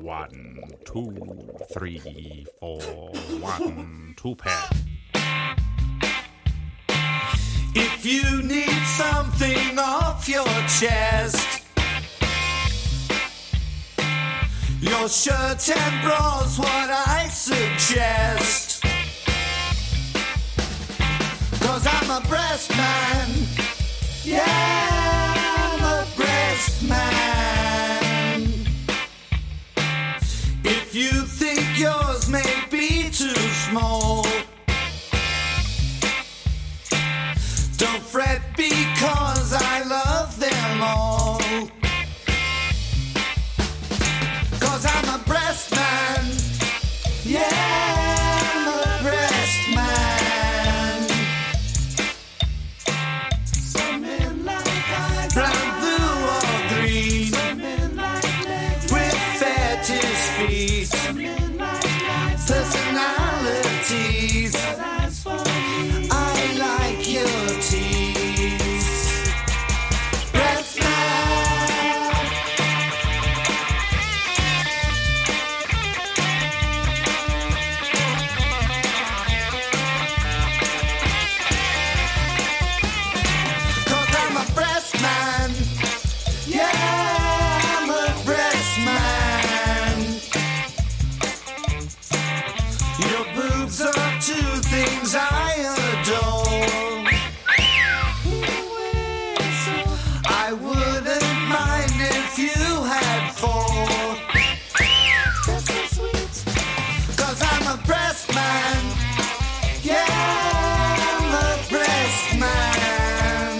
1, 2, 3, 4, 1, 2 pair. If you need something off your chest, your shirt and bra's what I suggest. 'Cause I'm a breast man. Yeah, I'm a breast man. If you think yours may be too small, don't fret because I love them all. 'Cause I'm a breast man. Yeah, I'm a breast man. Some men like eyes, brown, blue or green, some men like legs with fetish feet, some men like lights, personalities. But as for me, I like your teeth. Breast man. I'm a breast man. Yeah, I'm a breast man. Your boobs are two things I adore. I wouldn't mind if you had four. That's so sweet. 'Cause I'm a breast man. Yeah, I'm a breast man.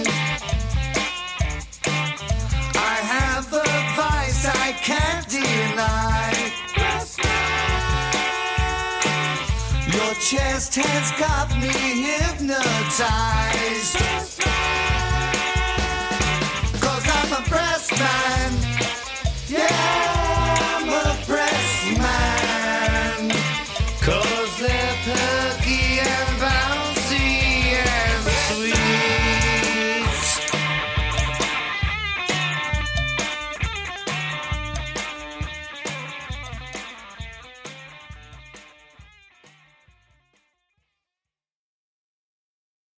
I have a vice I can't deny. Your chest has got me hypnotized.